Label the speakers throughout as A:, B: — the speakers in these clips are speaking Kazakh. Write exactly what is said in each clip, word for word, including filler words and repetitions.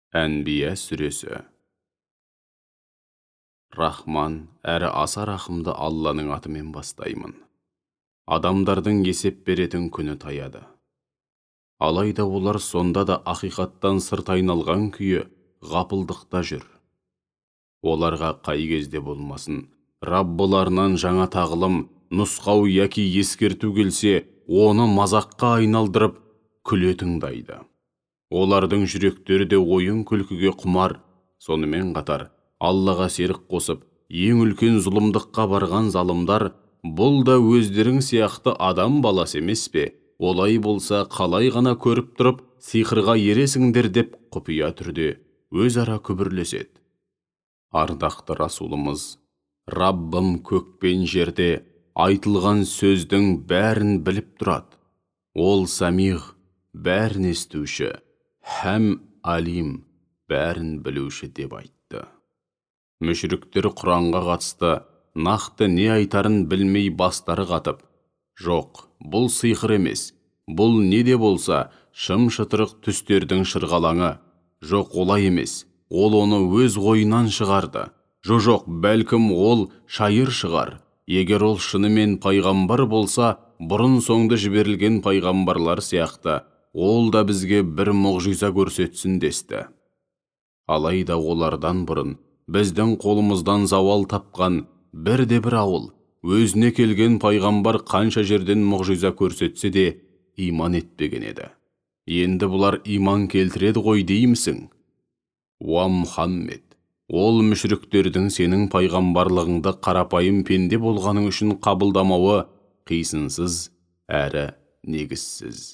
A: Әнбия сүресі. Рахман әрі аса рахымды Алланың атымен бастаймын. Адамдардың есеп беретін күні таяды. Алайда олар сонда да ақиқаттан сырт айналған күйі ғапылдықта жүр. Оларға қай кезде болмасын, Раббыларынан жаңа тағылым, нұсқау яки ескерту келсе, оны мазаққа айналдырып, күле тыңдайды. Олардың жүректері де ойын күлкіге құмар. Сонымен қатар, Аллаға серік қосып, ең үлкен зұлымдыққа барған залымдар, бұл да өздерің сияқты адам баласы емес пе? Олай болса, қалай ғана көріп тұрып, сиқырға ересіңдер деп құпия түрде өзара күбірлеседі. Ардақты Расулымыз, Раббым көк пен жерде айтылған сөздің бәрін біліп тұрады. Ол самиғ, бәрін естуші, һәм алим, бәрін білуші деп айтты. Мүшіріктер Құранға қатысты нақты не айтарын білмей бастары қатып, жоқ, бұл сиқыр емес, бұл не де болса шым-шытырық түстердің шырғалаңы, жоқ, олай емес, ол оны өз ойынан шығарды, жоқ, бәлкім ол шайыр шығар, егер ол шынымен пайғамбар болса, бұрын соңды жіберілген пайғамбарлар сияқты, ол да бізге бір мұғжиза көрсетсін десті. Алайда олардан бұрын біздің қолымыздан зауал тапқан бірде-бір ауыл, өзіне келген пайғамбар қанша жерден мұғжиза көрсетсе де иман етпеген еді. Енді бұлар иман келтіреді ғой деймісің? Уа Мұхаммед, ол мүшіріктердің сенің пайғамбарлығыңды қарапайым пенде болғаның үшін қабылдамауы қисынсыз әрі негізсіз.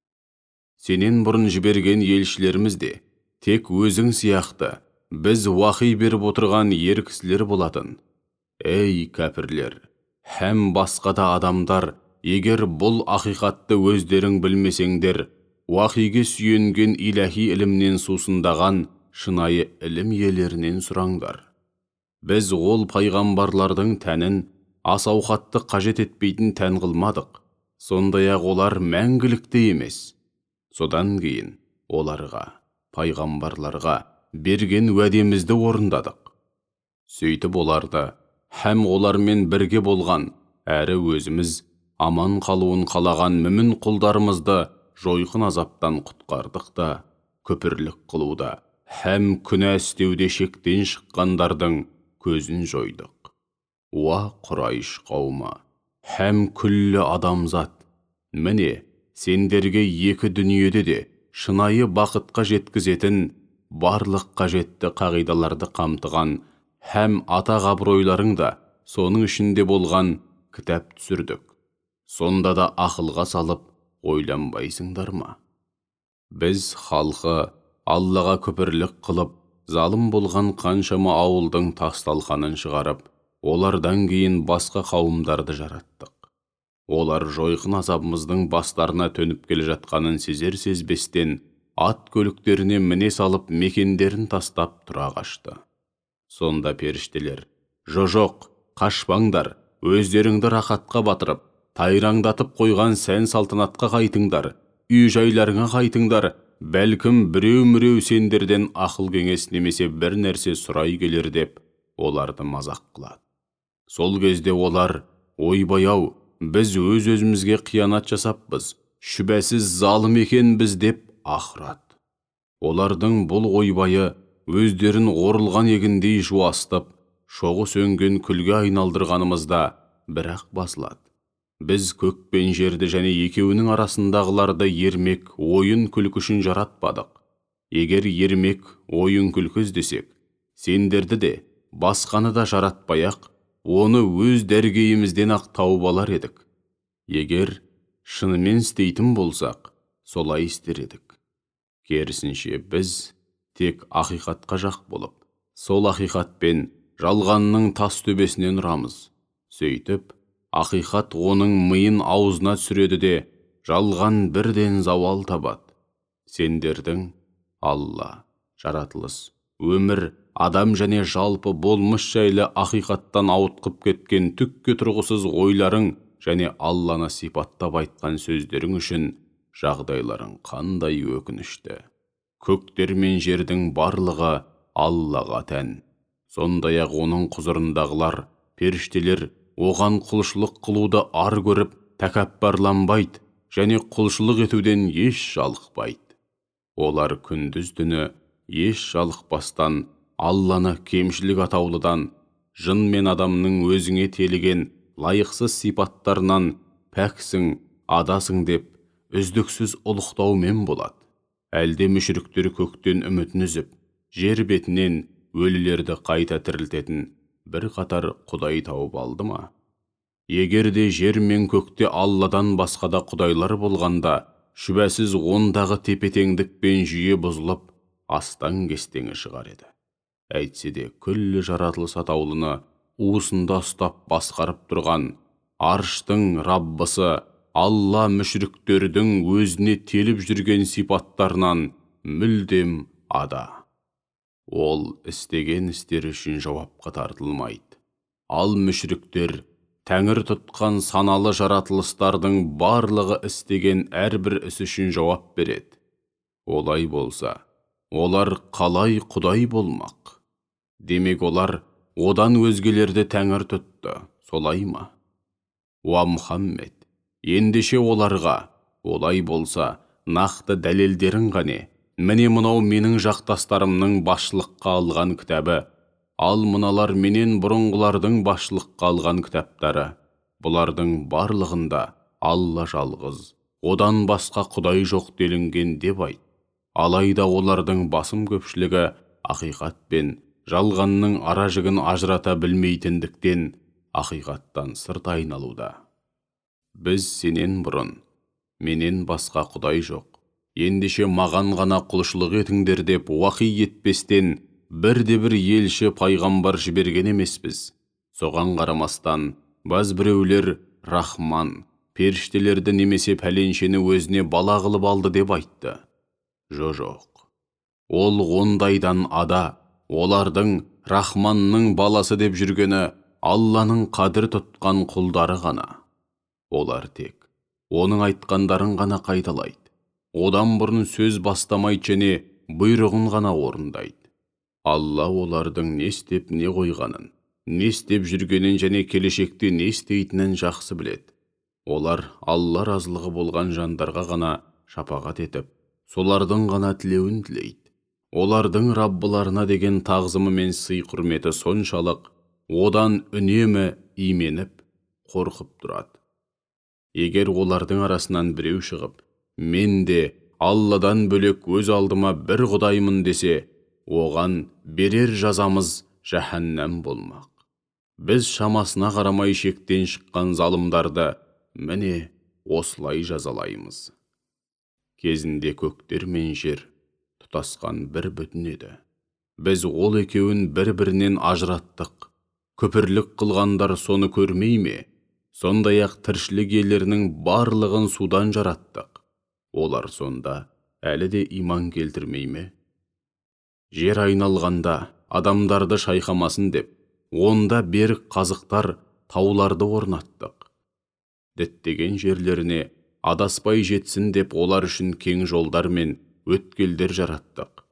A: Сенен бұрын жіберген елшілеріміз де тек өзің сияқты біз уахи беріп отырған ер кісілер болатын. Ей кәпірлер, һәм басқа да адамдар, егер бұл ақиқатты өздерің білмесеңдер, уахиге сүйенген иләхи ілімнен сусындаған шынайы ілім иелерінен сұраңдар. Біз ол пайғамбарлардың тәнін ас-ауқатты қажет етпейтін тән қылмадық, сондай-ақ олар мәңгілікте емес. Содан кейін оларға, пайғамбарларға берген уәдемізді орындадық. Сөйтіп оларды, һәм олармен бірге болған, әрі өзіміз аман қалуын қалаған мүмін құлдарымызды жойқын азаптан құтқардық та, күпірлік қылуда, һәм күнә істеуде шектен шыққандардың көзін жойдық. Уа Құрайш қауымы, һәм күллі адамзат, міне, сендерге екі дүниеде де шынайы бақытқа жеткізетін барлық қажетті қағидаларды қамтыған һәм атақ абыройларың да соның ішінде болған кітап түсірдік. Сонда да ақылға салып ойланбайсыңдар ма? Біз халқы Аллаға күпірлік қылып, залым болған қаншама ауылдың тас-талқанын шығарып, олардан кейін басқа қауымдарды жараттық. Олар жойқын азабымыздың бастарына төніп келе жатқанын сезер-сезбестен ат көліктеріне міне салып мекендерін тастап тұра қашты. Сонда періштелер, жо-жоқ, қашпаңдар, өздеріңді рақатқа батырып, тайраңдатып қойған сән салтанатқа қайтыңдар, үй-жайларыңа қайтыңдар, бәлкім біреу-міреу сендерден ақыл кеңес немесе бір нәрсе сұрай келер деп оларды мазақ қылады. Сол кезде олар, ойбай-ау, біз өз-өзімізге қиянат жасаппыз, шүбәсіз залым екенбіз деп ақырады. Олардың бұл ойбайы өздерін орылған егіндей жуастып, шоғы сөнген күлге айналдырғанымызда бірақ басылады. Біз көк пен жерді және екеуінің арасындағыларды ермек, ойын күлкі үшін жаратпадық. Егер ермек, ойын күлкі іздесек, сендерді де, басқаны да жаратпай-ақ, оны өз дәргейімізден ақ тауып алар едік. Егер шынымен істейтін болсақ, солай істер едік. Керісінше біз тек ақиқатқа жақ болып, сол ақиқатпен жалғанның тас төбесінен ұрамыз. Сөйтіп, ақиқат оның миын аузына түсіреді де, жалған бірден зауал табады. Сендердің Алла, жаратылыс, өмір, адам және жалпы болмыш жайлы ақиқаттан ауытқып кеткен түкке тұрғысыз ойларың және Алланы сипаттап айтқан сөздерің үшін жағдайларың қандай өкінішті. Көктер мен жердің барлығы Аллаға тән. Сондай-ақ оның құзырындағылар, періштелер оған құлшылық қылуды ар көріп, тәкаппарланбайды және құлшылық етуден еш жалықпайды. Олар күндіз түні еш жалықпастан Алланы кемшілік атаулыдан, жын мен адамның өзіңе телеген лайықсыз сипаттарынан пәксің, адасың деп үздіксіз ұлықтаумен болады. Әлде мүшіріктер көктен үмітін үзіп, жер бетінен өлілерді қайта тірілтетін бір қатар құдай тауып алды ма? Егер де жер мен көкте Алладан басқада құдайлар болғанда, шүбәсіз ондағы тепетеңдік пен жүйе бұзылып, астан кестеңі шығар еді. Әйтсе де күллі жаратылыс атаулыны уысында ұстап басқарып тұрған арштың Раббысы Алла мүшіріктердің өзіне теліп жүрген сипаттарынан мүлдем ада. Ол істеген істер үшін жауапқа тартылмайды. Ал мүшіріктер Тәңір тұтқан саналы жаратылыстардың барлығы істеген әрбір іс үшін жауап береді. Олай болса, олар қалай құдай болмақ? Демек олар одан өзгелерді Тәңір тұтты, солай ма? Уа Мұхаммед, ендеше оларға, олай болса, нақты дәлелдерін қане? Міне мынау менің жақтастарымның басшылыққа алған кітабы, ал мыналар менен бұрынғылардың басшылыққа алған кітаптары. Бұлардың барлығында Алла жалғыз, одан басқа құдай жоқ делінген деп айт. Алайда олардың басым көпшілігі ақиқат пен жалғанның ара-жігін ажырата білмейтіндіктен ақиқаттан сырт айналуда. Біз сенен бұрын, менен басқа құдай жоқ, ендеше маған ғана құлшылық етіңдер деп уақи етпестен бірде-бір елші пайғамбар жіберген емеспіз. Соған қарамастан, баз біреулер Рахман, періштелерді немесе пәленшені өзіне бала қылып алды деп айтты. Жо-жоқ. Ол ондайдан ада, олардың Рахманның баласы деп жүргені Алланың қадір тұтқан құлдары ғана. Олар тек оның айтқандарын ғана қайталайды. Одан бұрын сөз бастамайды және бұйрығын ғана орындайды. Алла олардың не істеп не қойғанын, не істеп жүргенін және келешекте не істейтінін жақсы біледі. Олар Алла разылығы болған жандарға ғана шапағат етіп, солардың ғана тілеуін тілейді. Олардың Раббыларына деген тағзымы мен сый құрметі соншалық, одан үнемі именіп, қорқып тұрады. Егер олардың арасынан біреу шығып, мен де Алладан бөлек өз алдыма бір құдаймын десе, оған берер жазамыз жаһаннам болмақ. Біз шамасына қарамай шектен шыққан залымдарды міне осылай жазалаймыз. Кезінде көктер мен жер тұтасқан бір бүтін еді. Біз ол екеуін бір-бірінен ажыраттық. Көпірлік қылғандар соны көрмей ме? Сондай-ақ тіршілік иелерінің барлығын судан жараттық. Олар сонда әлі де иман келтірмей ме? Жер айналғанда адамдарды шайқамасын деп, онда берік қазықтар, тауларды орнаттық. Діттеген жерлеріне адаспай жетсін деп олар үшін кең жолдар мен өткелдер жараттық.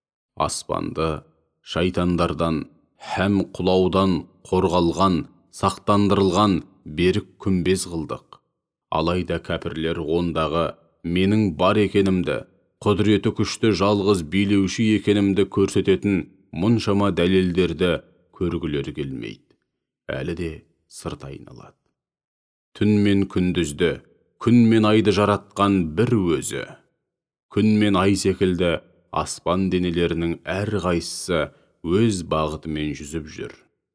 A: Аспанды шайтандардан һәм құлаудан қорғалған, сақтандырылған берік күмбез қылдық. Алайда кәпірлер ондағы менің бар екенімді, құдіреті күшті жалғыз билеуші екенімді көрсететін мұншама дәлелдерді көргілері келмейді. Әлі де сырт айналады. Түн мен күндізді, күн мен айды жаратқан бір өзі. Күн мен ай секілді аспан денелерінің әр қайсысы өз бағытымен жүзіп жүр.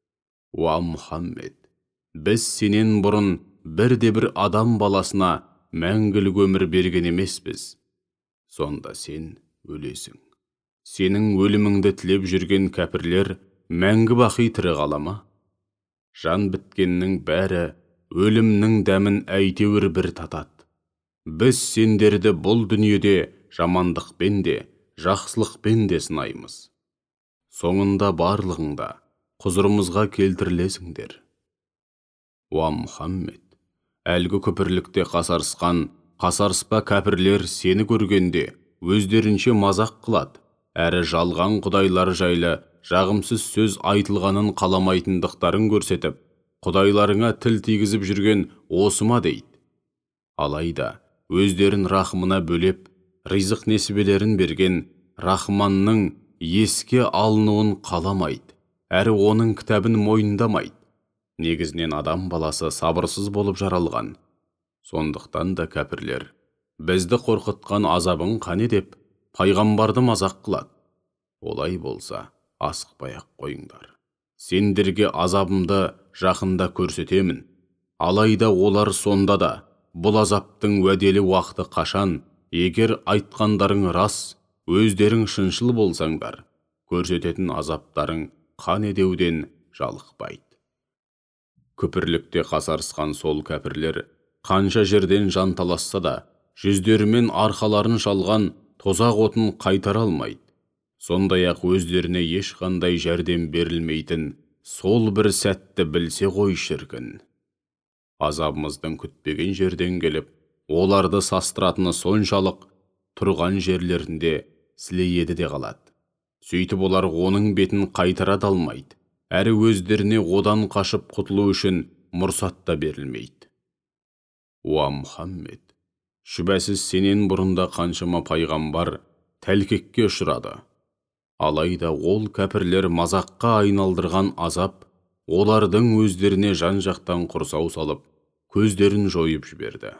A: Уа Мұхаммед, біз сенен бұрын бірде-бір адам баласына мәңгілік өмір берген емеспіз. Сонда сен өлесің. Сенің өліміңді тілеп жүрген кәпірлер мәңгі бақи тірі қала ма? Жан біткеннің бәрі өлімнің дәмін әйтеуір бір татады. Біз сендерді бұл дүниеде жамандықпен де, жақсылықпен де сынаймыз. Соңында барлығыңда құзырымызға келтірілесіңдер. Уа Мұхаммед, әлгі көпірлікте қасарысқан, қасарыспа кәпірлер сені көргенде өздерінше мазақ қылады. әрі жалған құдайлар жайлы жағымсыз сөз айтылғанын қаламайтындықтарын көрсетіп, құдайларыңа тіл тигізіп жүрген осы ма дейді. Алайда, өздерін рахымына бөлеп, ризық несібелерін берген Рахманның еске алынуын қаламайды, әрі оның кітабын мойындамайды. Негізінен адам баласы сабырсыз болып жаралған. Сондықтан да кәпірлер, бізді қорқытқан азабың қане деп, пайғамбарды мазақ қылады. Олай болса, асықпай-ақ қойыңдар. Сендерге азабымды жақында көрсетемін. Алайда олар сонда да, бұл азаптың уәделі уақыты қашан, егер айтқандарың рас, өздерің шыншыл болсаңдар, көрсететін азаптарың қан едеуден жалықпайды. Күпірлікте қасарысқан сол кәпірлер, қанша жерден жанталасса да, жүздерімен арқаларын шалған тозақ отын қайтара алмайды. Сондай-ақ өздеріне ешқандай жәрдем берілмейтін сол бір сәтті білсе ғой шіркін. Азабымыздың күтпеген жерден келіп, оларды састыратыны соншалық, тұрған жерлерінде сілейеді де қалады. Сөйтіп олар оның бетін қайтара да алмайды, әрі өздеріне одан қашып құтылу үшін мұрсат та берілмейді. Уа Мұхаммед, шүбәсіз сенен бұрында қаншама пайғамбар тәлкекке ұшырады. Алайда ол кәпірлер мазаққа айналдырған азап, олардың өздеріне жан-жақтан құрсау салып, көздерін жойып жіберді.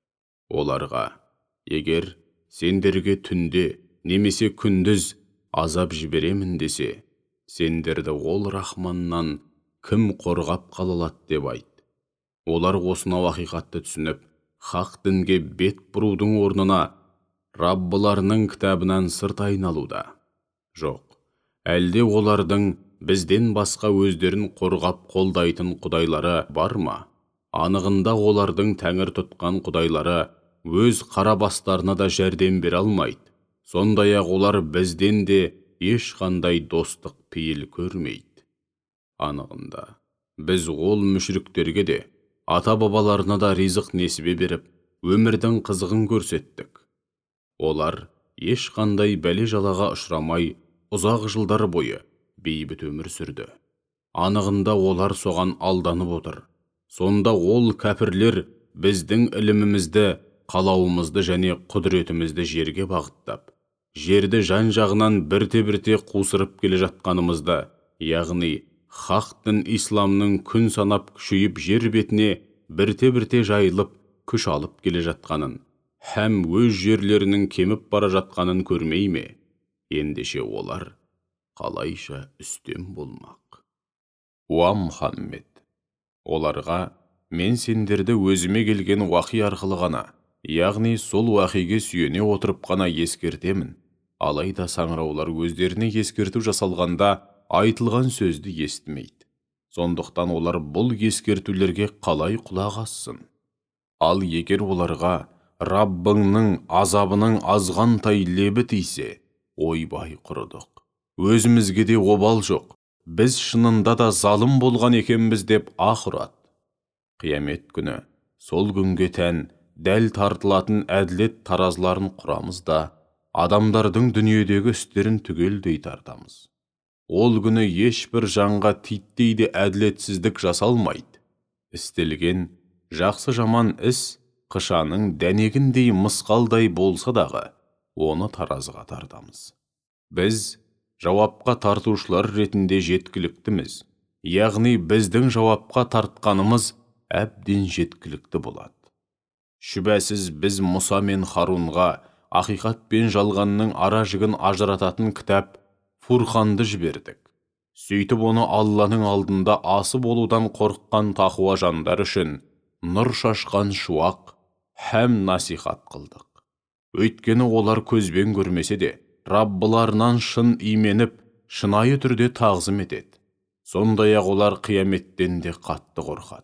A: Оларға, егер сендерге түнде немесе күндіз азап жіберемін десе, сендерді ол Рахманнан кім қорғап қалалады деп айт. Олар осынау ақиқатты түсініп, хақ дінге бет бұрудың орнына Раббыларының кітабынан сырт айналуда. Жоқ, әлде олардың бізден басқа өздерін қорғап қолдайтын құдайлары бар ма? Анығында олардың тәңір тұтқан құдайлары өз қарабастарына да жәрдем бере алмайды. Сондай-ақ олар бізден де ешқандай достық пейіл көрмейді. Анығында, біз ол мүшріктерге де, ата-бабаларына да ризық несібе беріп, өмірдің қызығын көрсеттік. Олар ешқандай бәле-жалаға ұшырамай, ұзақ жылдар бойы бейбіт өмір сүрді. Анығында олар соған алданып отыр. Сонда ол кәпірлер біздің ілімімізді, қалауымызды және құдіретімізді жерге бағыттап, жерді жан-жағынан бірте-бірте қусырып келе жатқанымызды, яғни хақ дін исламның күн санап күшейіп жер бетіне бірте-бірте жайылып күш алып келе жатқанын, һәм өз жерлерінің кеміп бара жатқанын көрмей ме? Ендеше олар қалайша үстем болмақ? Уа Мұхаммед, оларға мен сендерді өзіме келген уақи арқылы ғана, яғни сол уақиге сүйене отырып қана ескертемін. Алайда саңыраулар өздеріне ескерту жасалғанда айтылған сөзді естімейді. Сондықтан олар бұл ескертулерге қалай құлақ ассын? Ал егер оларға Раббыңның азабының азғантай лебі тисе, ойбай құрыдық. Өзімізге де обал жоқ. Біз шынында да залым болған екенбіз деп аһ ұрады. Қиямет күні, сол күнге тән дәл тартылатын әділет таразыларын құрамыз да, адамдардың дүниедегі істерін түгелдей тартамыз. Ол күні ешбір жанға титтейді әділетсіздік жасалмайды. Істелген жақсы жаман іс қышаның дәнегіндей мысқалдай болса дағы, оны таразыға тартамыз. Біз жауапқа тартушылар ретінде жеткіліктіміз, яғни біздің жауапқа тартқанымыз әбден жеткілікті болады. Шүбәсіз біз Мұса мен Харунға ақиқат пен жалғанның ара жігін ажырататын кітап Фурқанды жібердік. Сөйтіп оны Алланың алдында асы болудан қорыққан тақуа жандар үшін нұр шашқан шуақ һәм насихат қылдық. Өйткені олар көзбен көрмесе де, Раббыларынан шын именіп, шынайы түрде тағзым етеді. Сондай-ақ олар қияметтен де қатты қорқады.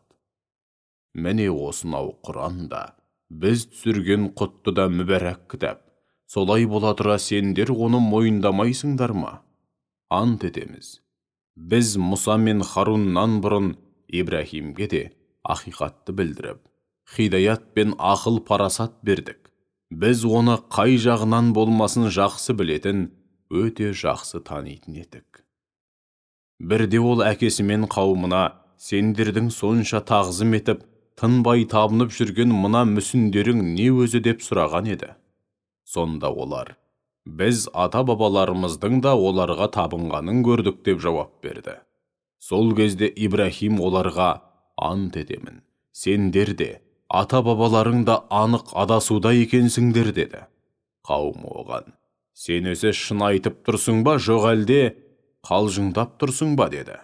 A: Міне осынау Құранда біз түсірген құтты да мүбәрәк кітап. Солай бола тұра сендер оны мойындамайсыңдар ма? Ант етеміз. Біз Мұса мен Харуннан бұрын Ибрахимге де ақиқатты білдіріп, хидаят пен ақыл парасат бердік. Біз оны қай жағынан болмасын жақсы білетін, өте жақсы танитын едік. Бірде ол әкесі мен қауымына сендердің сонша тағзым етіп, тынбай табынып жүрген мына мүсіндерің не өзі деп сұраған еді. Сонда олар, біз ата-бабаларымыздың да оларға табынғанын көрдік деп жауап берді. Сол кезде Ибрахим оларға, ант етемін, сендер де, ата-бабаларың да анық адасуда екенсіңдер деді. Қауым оған, сен өзі шын айтып тұрсың ба, жоқ әлде қалжыңдап тұрсың ба деді.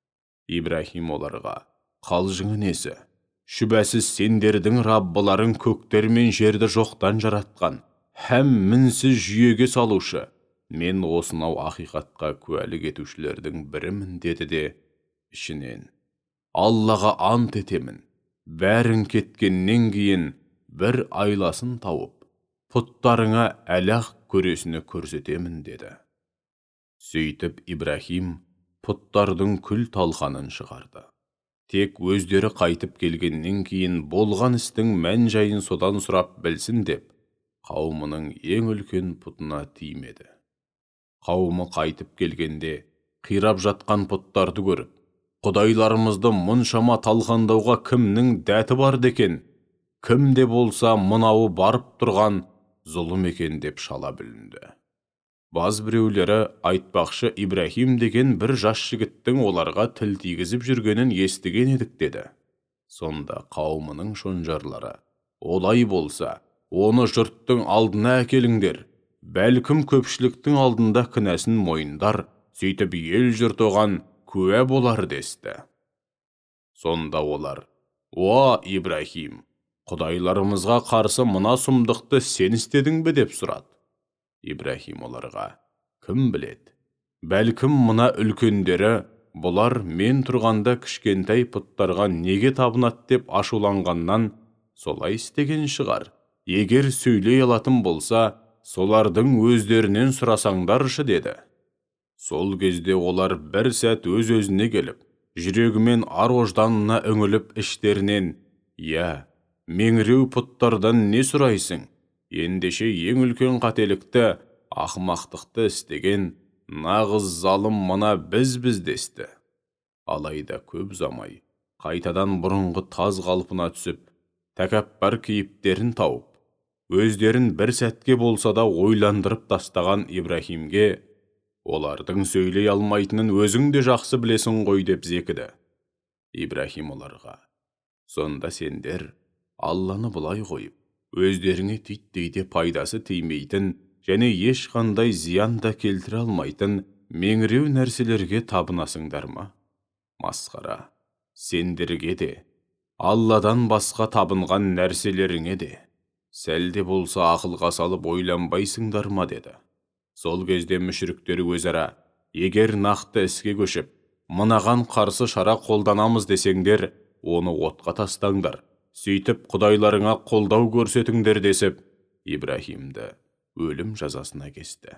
A: Ибрахим оларға, қалжыңы несі? Шүбәсіз сендердің раббыларың көктер мен жерді жоқтан жаратқан, һәм мінсіз жүйеге салушы. Мен осынау ақиқатқа куәлік етушілердің бірімін деді де, ішінен, Аллаға ант етемін, бәрін кеткеннен кейін бір айласын тауып, пұттарыңа әлақ көресіні көрсетемін деді. Сөйтіп Ибрахим пұттардың күл талқанын шығарды. Тек өздері қайтып келгеннен кейін болған істің мән жайын содан сұрап білсін деп, қауымының ең үлкен пұтына тимеді. Қауымы қайтып келгенде, қирап жатқан пұттарды көріп, құдайларымызды мұншама талқандауға кімнің дәті бар декен, кімде болса мынауы барып тұрған зұлым екен деп шала бүлінді. Баз біреулері айтпақшы Ибрахим деген бір жас жігіттің оларға тіл тигізіп жүргенін естіген едік деді. Сонда қауымының шонжарлары, олай болса, оны жұрттың алдына әкеліңдер, бәлкім көпшіліктің алдында кінәсін мойындар, сөйтіп ел жұрт оған куә болар десті. Сонда олар, о Ибрахим, құдайларымызға қарсы мына сұмдықты сен істедің бе деп сұрады. Ибрахим оларға, кім біледі, бәлкім мына үлкендері, бұлар мен тұрғанда кішкентай пұттарға неге табынады деп ашуланғаннан солай істеген шығар. Егер сөйлей алатын болса, солардың өздерінен сұрасаңдаршы деді. Сол кезде олар бір сәт өз-өзіне келіп, жүрегімен ар-ожданына үңіліп іштерінен, «Я, меңіреу пұттардан не сұрайсың? Ендеше ең үлкен қателікті, ақымақтықты істеген нағыз залым мына біз-біз десті». Алайда көп ұзамай, қайтадан бұрынғы таз қалпына түсіп, тәкаппар кейіптерін тауып, өздерін бір сәтке болса да ойландырып тастаған Ибрахимге, олардың сөйлей алмайтынын өзің де жақсы білесің ғой деп зекіді. Ибрахим оларға, сонда сендер Алланы бұлай қойып, өздеріңе титтейде пайдасы тимейтін және ешқандай зиян да келтіре алмайтын меңіреу нәрселерге табынасыңдар ма? Масқара, сендерге де, Алладан басқа табынған нәрселеріңе де, сәлде болса ақылға салып ойланбайсыңдар ма деді. Сол кезде мүшіріктері өзара, егер нақты іске көшіп, мынаған қарсы шара қолданамыз десеңдер, оны отқа тастаңдар, сөйтіп құдайларыңа қолдау көрсетіңдер десіп, Ибрахимді өлім жазасына кесті.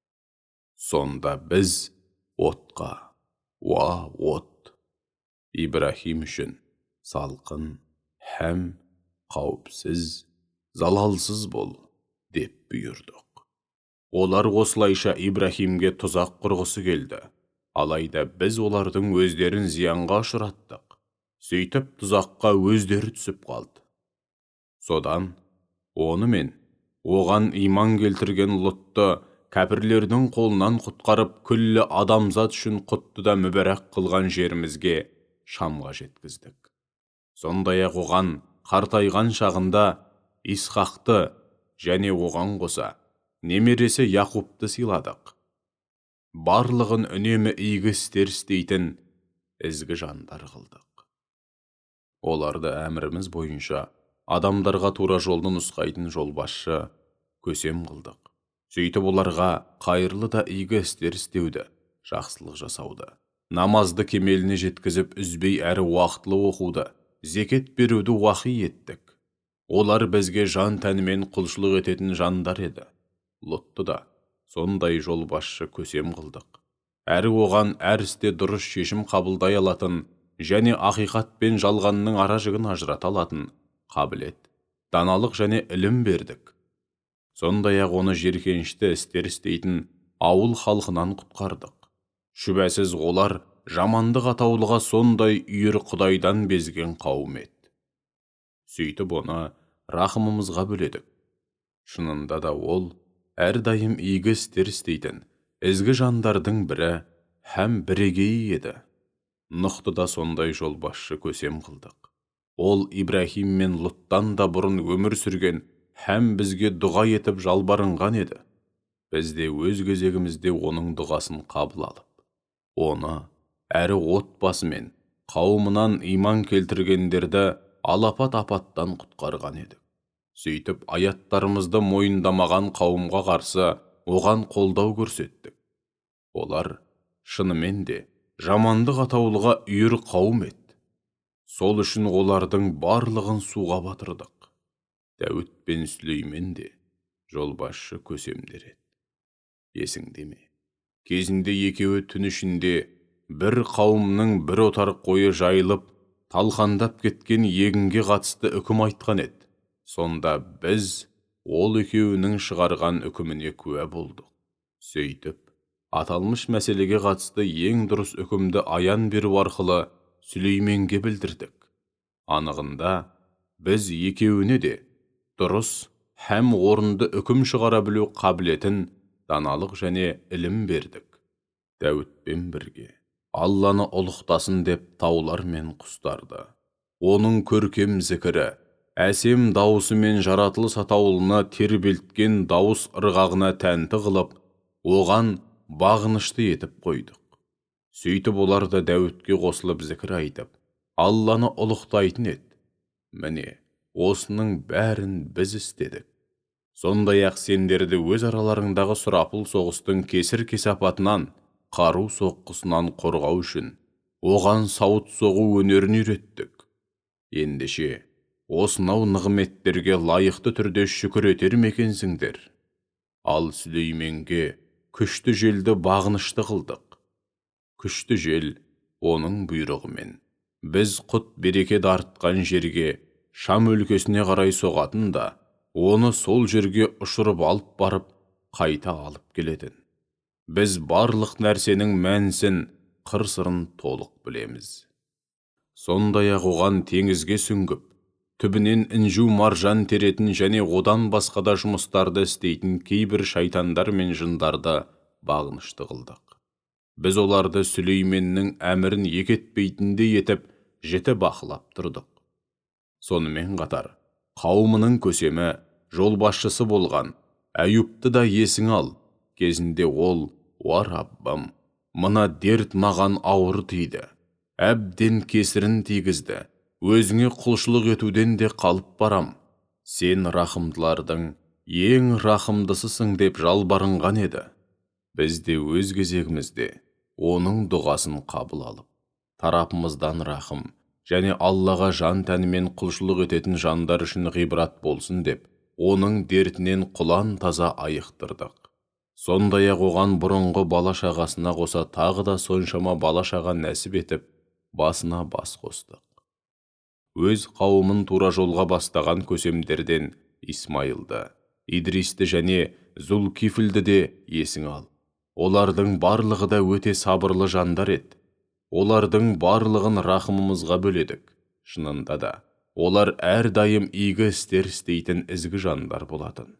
A: Сонда біз отқа, уа от, Ибрахим үшін салқын, һәм қауіпсіз, залалсыз бол, деп бұйырдық. Олар осылайша Ибрахимге тұзақ құрғысы келді. Алайда біз олардың өздерін зиянға ұшыраттық. Сөйтіп тұзаққа өздері түсіп қалды. Содан, оны мен, оған иман келтірген Лотты кәпірлердің қолынан құтқарып, күллі адамзат үшін құтты да мүбәрәк қылған жерімізге, Шамға жеткіздік. Сондай-ақ оған қартайған шағында Исхақты және оған қоса немересі Яқупты сыйладық. Барлығын үнемі игі істер істейтін ізгі жандар қылдық. Оларды әміріміз бойынша адамдарға тура жолды нұсқайтын жолбасшы көсем қылдық. Сөйтіп оларға қайырлы да игі істер істеуді, жақсылық жасауды, намазды кемеліне жеткізіп үзбей әрі уақытлы оқуды, зекет беруді уақи еттік. Олар бізге жан тәнімен құлшылық ететін жандар еді. Лотты да сондай жолбасшы көсем қылдық. Әрі оған әр істе дұрыс шешім қабылдай алатын және ақиқат пен жалғанның ара-жігін ажырата алатын қабілет, даналық және ілім бердік. Сондай-ақ оны жеркенішті істер істейтін, ауыл халқынан құтқардық. Шүбәсіз олар жамандық атаулыға сондай үйір Құдайдан безген қауым еді. Сөйтіп оны рахымымызға бөледік. Шынында да ол әрдайым игі істер істейтін ізгі жандардың бірі һәм бірегейі еді. Нұхты да сондай жолбасшы көсем қылдық. Ол Ибрахим мен Лұттан да бұрын өмір сүрген һәм бізге дұға етіп жалбарынған еді. Біз де өз кезегімізде оның дұғасын қабыл алып, оны әрі отбасы мен қауымынан иман келтіргендерді алапат апаттан құтқарған едік. Сөйтіп аяттарымызды мойындамаған қауымға қарсы оған қолдау көрсеттік. Олар шынымен де жамандық атаулыға үйір қауым еді. Сол үшін олардың барлығын суға батырдық. Дәуіт пен Сүлеймен де жолбасшы көсемдер еді. Есіңде ме? Кезінде екеуі түн ішінде бір қауымның бір отар қойы жайылып, талқандап кеткен егінге қатысты үкім айтқан еді. Сонда біз ол екеуінің шығарған үкіміне куә болдық. Сөйтіп, аталмыш мәселеге қатысты ең дұрыс үкімді аян беру арқылы Сүлейменге білдірдік. Анығында, біз екеуіне де дұрыс һәм орынды үкім шығара білу қабілетін даналық және ілім бердік. Дәуітпен бірге Алланы ұлықтасын деп таулар мен құстарды, оның көркем зікірі, әсем дауысы мен жаратылыс атаулына тербелткен дауыс ырғағына тәнті қылып, оған бағынышты етіп қойдық. Сөйтіп олар да Дәуітке қосылып зікір айтып, Алланы ұлықтайтын еді. Міне, осының бәрін біз істедік. Сондай-ақ сендерді өз араларыңдағы сұрапыл соғыстың кесір-кесапатынан, қару соққысынан қорғау үшін оған сауыт соғу өнерін үйреттік. Ендеше, осынау нығметтерге лайықты түрде шүкір етер мекенсіңдер. Ал Сүлейменге күшті желді бағынышты қылдық. Күшті жел, оның бұйрығымен, біз құт береке артқан жерге, Шам өлкесіне қарай соғатын да, оны сол жерге ұшырып алып барып, қайта алып келетін. Біз барлық нәрсенің мәнісін, қыр-сырын толық білеміз. Сондай-ақ оған теңізге сүңгіп, түбінен інжу маржан теретін және одан басқа да жұмыстарды істейтін кейбір шайтандар мен жындарды бағынышты қылдық. Біз оларды Сүлейменнің әмірін екетпейтіндей етіп, жіті бақылап тұрдық. Сонымен қатар, қауымының көсемі, жолбасшысы болған Әюпті да есің ал. Кезінде ол, «Уа Раббым, мына дерт маған ауыр тиді, әбден кесірін тигізді, өзіңе құлшылық етуден де қалып барам. Сен рахымдылардың ең рахымдысысың» деп жалбарынған еді. Біз де өз кезегімізде оның дұғасын қабыл алып, тарапымыздан рахым және Аллаға жан тәнімен құлшылық ететін жандар үшін ғибрат болсын деп, оның дертінен құлан таза айықтырдық. Сондай-ақ оған бұрынғы бала-шағасына қоса тағы да соншама бала-шаға нәсіп етіп, басына бас қостық. Өз қауымын тура жолға бастаған көсемдерден Исмайылды, Идристі және Зулкифілді де есің ал. Олардың барлығы да өте сабырлы жандар еді. Олардың барлығын рахымымызға бөледік. Шынында да, олар әрдайым игі істер істейтін ізгі жандар болатын.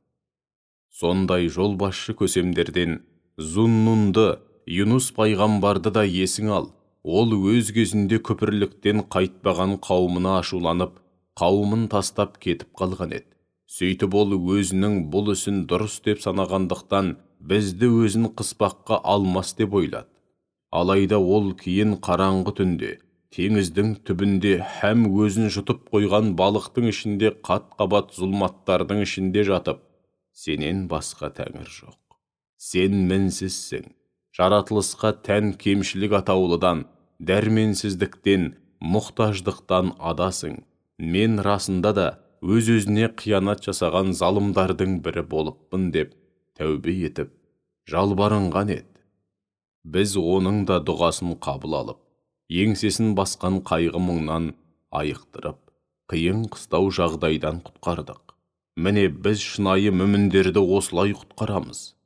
A: Сондай жолбасшы көсемдерден Зуннунды, Юнус пайғамбарды да есің ал. Ол өз кезінде күпірліктен қайтпаған қауымына ашуланып, қауымын тастап кетіп қалған еді. Сөйтіп ол өзінің бұл ісін дұрыс деп санағандықтан, бізді өзін қыспаққа алмас деп ойлады. Алайда ол кейін қараңғы түнде, теңіздің түбінде һәм өзін жұтып қойған балықтың ішінде қат-қабат зұлматтардың ішінде жатып, сенен басқа тәңір жоқ. Сен мінсізсің. Жаратылысқа тән кемшілік атаулыдан, дәрменсіздіктен, мұқтаждықтан адасың. Мен расында да өз-өзіне қиянат жасаған залымдардың бірі болыппын деп тәубе етіп, жалбарынған еді. Біз оның да дұғасын қабыл алып, еңсесін басқан қайғы мұңнан айықтырып, қиын қыстау жағдайдан құтқардық. Міне біз шынайы мүміндерді осылай құтқарамыз.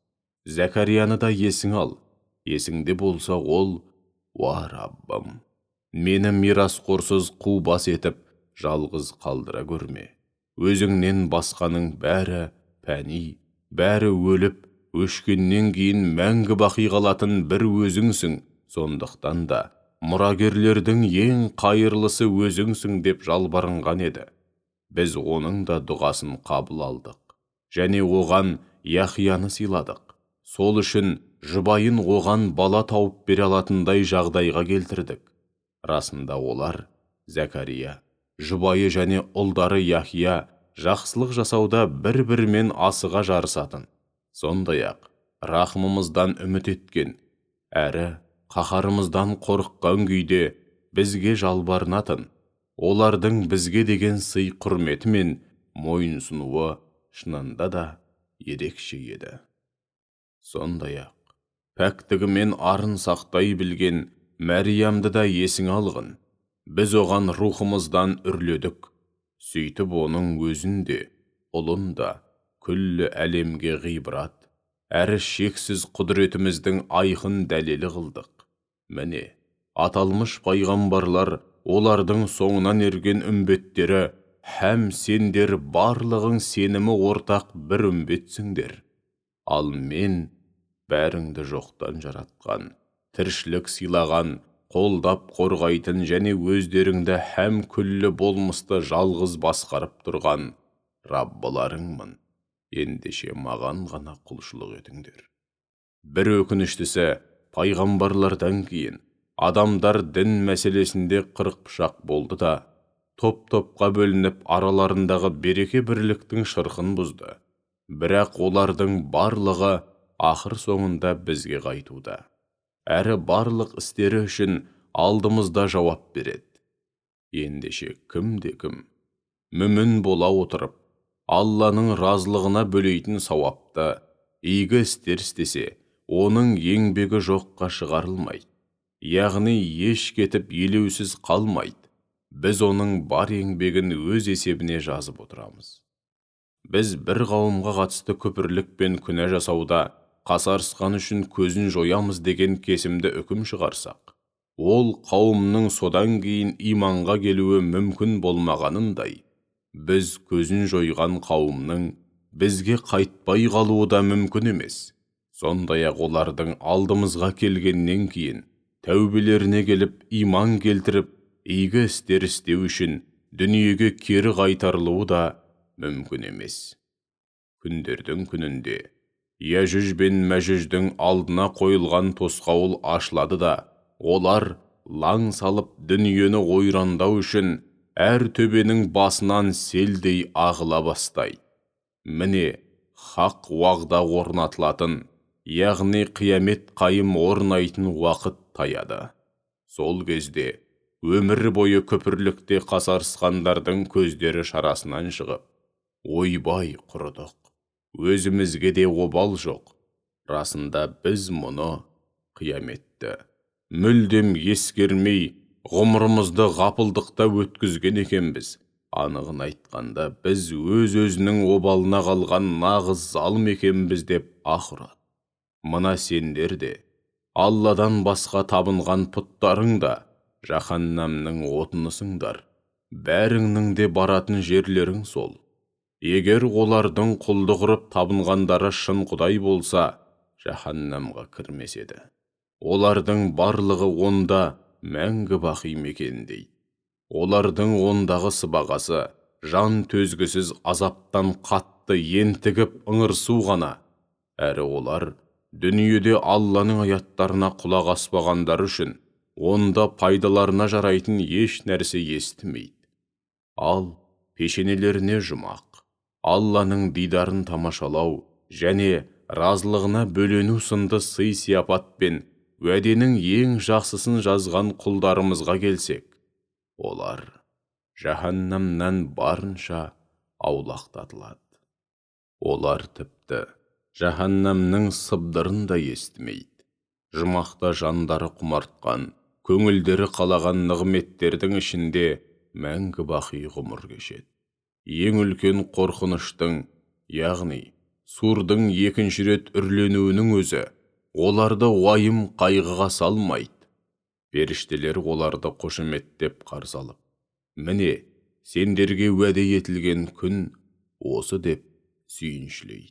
A: Зәкәрияны да есің ал. Есіңде болса ол, уа Раббым, мені мирасқорсыз қу бас етіп, жалғыз қалдыра көрме. Өзіңнен басқаның бәрі пәни, бәрі өліп, өшкеннен кейін мәңгі бақи қалатын бір өзіңсің. Сондықтан да мұрагерлердің ең қайырлысы өзіңсің деп жалбарынған еді. Біз оның да дұғасын қабыл алдық, және оған Яхияны сыйладық. Сол үшін жұбайын оған бала тауып бере алатындай жағдайға келтірдік. Расында олар, Зәкәрия, жұбайы және ұлдары Яхия, жақсылық жасауда бір-бірімен асыға жарысатын. Сондай-ақ рахымымыздан үміт еткен, әрі қаһарымыздан қорыққан күйде бізге жалбарынатын. Олардың бізге деген сый құрметі мен мойынсұнуы шынында да ерекше еді. Сондай-ақ пәктігімен арын сақтай білген Мәриямды да есің алғын. Біз оған рухымыздан үрледік. Сөйтіп оның өзінде, ұлында күллі әлемге ғибрат, әрі шексіз құдіретіміздің айқын дәлелі қылдық. Міне, аталмыш пайғамбарлар, олардың соңынан ерген үмбеттері, һәм сендер барлығың сенімі ортақ бір үмбетсіңдер. Ал мен бәріңді жоқтан жаратқан, тіршілік сыйлаған, қолдап қорғайтын және өздеріңді һәм күллі болмысты жалғыз басқарып тұрған Раббыларыңмын. Ендеше маған ғана құлшылық етіңдер. Бір өкініштісі, пайғамбарлардан кейін адамдар дін мәселесінде қырық пышақ болды да, топ-топқа бөлініп араларындағы береке бірліктің шырқын бұзды. Бірақ олардың барлығы ақыр соңында бізге қайтуда, әрі барлық істері үшін алдымызда жауап береді. Ендеше кімде-кім мүмін бола отырып, Алланың разылығына бөлейтін сауапты, игі істер істесе, оның еңбегі жоққа шығарылмайды. Яғни еш кетіп елеусіз қалмайды. Біз оның бар еңбегін өз есебіне жазып отырамыз. Біз бір қауымға қатысты күпірлік пен күнә жасауда қасарысқан үшін көзін жоямыз деген кесімді үкім шығарсақ, ол қауымның содан кейін иманға келуі мүмкін болмағанындай, біз көзін жойған қауымның бізге қайтпай қалуы да мүмкін емес. Сондай-ақ олардың алдымызға келгеннен кейін тәубелеріне келіп иман келтіріп, игі істер істеу үшін дүниеге кері қайтарылуы да мүмкін емес. Күндердің күнінде Яжүж бен Мәжүждің алдына қойылған тосқауыл ашылады да, олар лаң салып дүниені ойрандау үшін әр төбенің басынан селдей ағыла бастайды. Міне, хақ уағда орнатылатын, яғни қиямет қайым орнайтын уақыт таяды. Сол кезде өмір бойы күпірлікте қасарысқандардың көздері шарасынан шығып, ойбай құрыдық, өзімізге де обал жоқ. Расында біз мұны, қияметті, мүлдем ескермей, ғұмырымызды ғапылдықта өткізген екенбіз. Анығын айтқанда, біз өз-өзінің обалына қалған нағыз залым екенбіз деп аһ ұрады. Мына сендер де, Алладан басқа табынған пұттарың да, жаһаннамның отынысыңдар. Бәріңнің де баратын жерлерің сол. Егер олардың құлдық ұрып табынғандары шын құдай болса, жаһаннамға кірмес еді. Олардың барлығы онда мәңгі бақи мекендейді. Олардың ондағы сыбағасы жан төзгісіз азаптан қатты ентігіп ыңырсу ғана. Әрі олар дүниеде Алланың аяттарына құлақ аспағандар үшін онда пайдаларына жарайтын еш нәрсе естімейді. Ал пешенелеріне жұмақ, Алланың дидарын тамашалау және разылығына бөлену сынды сый-сияпат пен уәденің ең жақсысын жазған құлдарымызға келсек, олар жаһаннамнан барынша аулақтатылады. Олар тіпті жаһаннамның сыбдырын да естімейді. Жұмақта жандары құмартқан, көңілдері қалаған нығметтердің ішінде мәңгі бақи ғұмыр кешеді. Ең үлкен қорқыныштың, яғни сурдың екінші рет үрленуінің өзі оларды уайым қайғыға салмайды. Періштелер оларды қошеметтеп қарсы алып, міне, сендерге уәде етілген күн осы деп сүйіншілейді.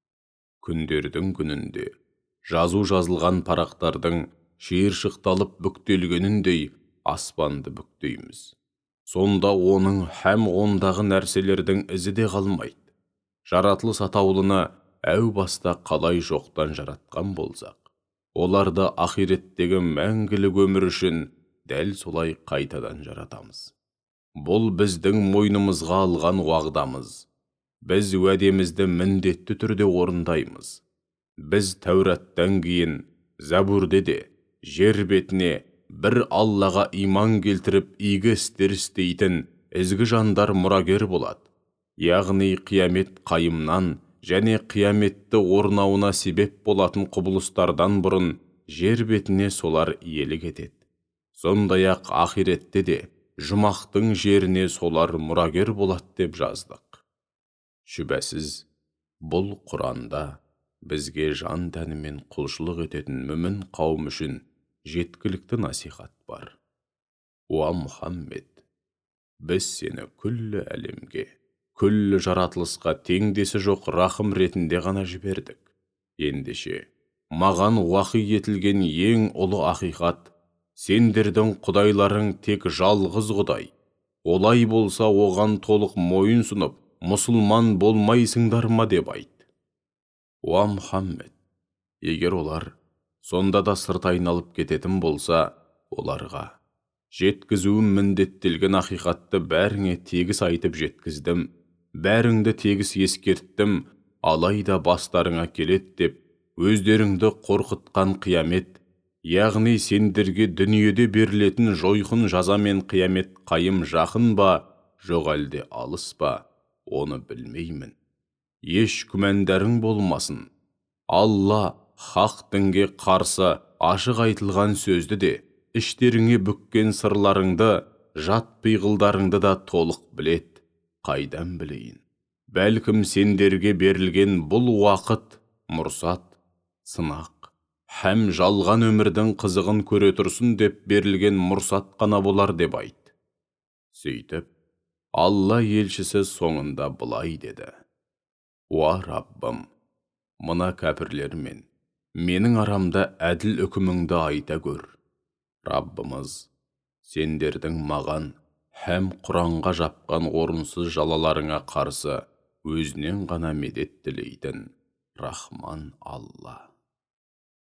A: Күндердің күнінде жазу жазылған парақтардың шиыршықталып бүктелгеніндей аспанды бүктейміз. Сонда оның һәм ондағы нәрселердің ізі де қалмайды. Жаратылыс атаулыны әу баста қалай жоқтан жаратқан болсақ, оларды ақиреттегі мәңгілік өмір үшін дәл солай қайтадан жаратамыз. Бұл біздің мойнымызға алған уағдамыз. Біз уәдемізді міндетті түрде орындаймыз. Біз Тәураттан кейін Забурде де жер бетіне бір Аллаға иман келтіріп игі істер істейтін ізгі жандар мұрагер болады. Яғни қиямет қайымнан және қияметті орнауына себеп болатын құбылыстардан бұрын жер бетіне солар иелік етеді. Сондай-ақ ақиретте де жұмақтың жеріне солар мұрагер болады деп жаздық. Шүбәсіз, бұл Құранда бізге жан тәнімен құлшылық ететін мүмін қауым үшін жеткілікті насихат бар. Уа Мұхаммед, біз сені күллі әлемге, күллі жаратылысқа теңдесі жоқ рахым ретінде ғана жібердік. Ендеше, маған уахи етілген ең ұлы ақиқат, сендердің құдайларың тек жалғыз құдай. Олай болса оған толық мойын сұнып, мұсылман болмайсыңдар ма деп айт. Уа Мұхаммед, егер олар сонда да сырт айналып кететін болса, оларға жеткізуім міндеттелген ақиқатты бәріңе тегіс айтып жеткіздім, бәріңді тегіс ескерттім, алайда бастарыңа келет деп, өздеріңді қорқытқан қиямет, яғни сендерге дүниеде берілетін жойқын жаза мен қиямет қайым жақын ба, жоқ әлде алыс па, оны білмеймін. Еш күмәндарың болмасын. Алла хақ дінге қарсы ашық айтылған сөзді де, іштеріңе бүккен сырларыңды, жат пиғылдарыңды да толық білет. Қайдан білейін? Бәлкім сендерге берілген бұл уақыт, мұрсат, сынақ, һәм жалған өмірдің қызығын көре тұрсын деп берілген мұрсат қана болар деп айт. Сөйтіп, Алла елшісі соңында былай деді. Уа Раббым, мына кәпірлермен менің арамда әділ үкіміңді айта көр. Раббымыз, сендердің маған һәм Құранға жапқан орынсыз жалаларыңа қарсы өзінен ғана медет тілейтін Рахман Алла.